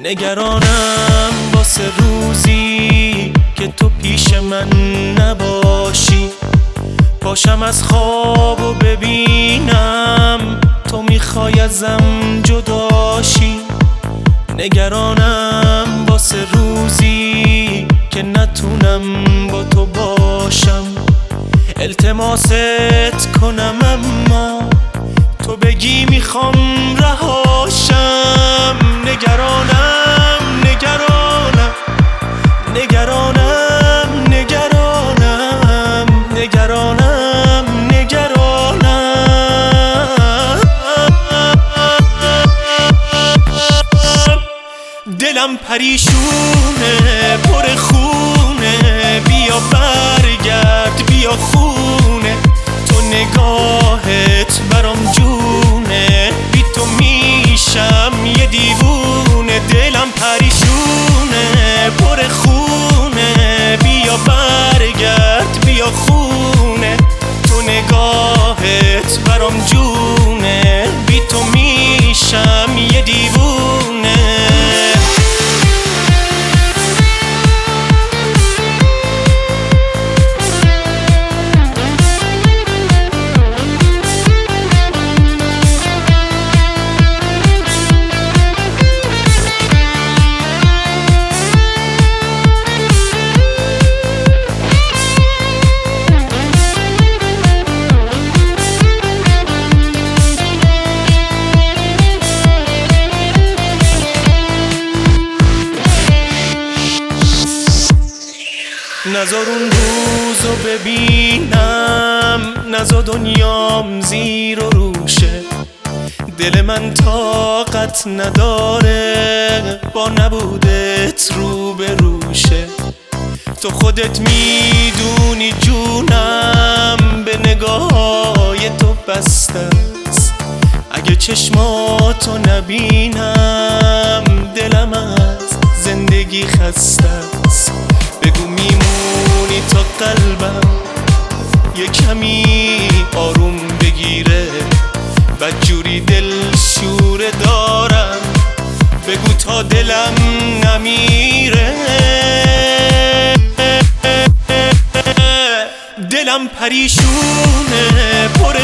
نگرانم واسه روزی که تو پیش من نباشی، پاشم از خواب و ببینم تو میخوای ازم جداشی. نگرانم واسه روزی که نتونم با تو باشم، التماست کنم اما تو بگی میخوام رهاشم. نگرانم نگرانم نگرانم نگرانم نگرانم نگرانم دلم پریشونه پر خونه، بیا برگرد بیا خونه، تو نگاهت برام جونه، بی تو میشم یه دیوونه. دلم پریشونه پر خونه، بیا برگرد بیا خونه، تو نگاهت برام جونه، بی تو میشم یه دیوونه. نذار اون روزو ببینم، نذار دنیام زیر و روشه، دل من طاقت نداره با نبودت رو به روشه. تو خودت میدونی جونم به نگاه‌های تو بسته است، اگه چشماتو نبینم دلم از زندگی خسته است. بگو میمونی تا قلبم یه کمی آروم بگیره، بدجوری دل شوره دارم، بگو تا دلم نمیره. دلم پریشونه پر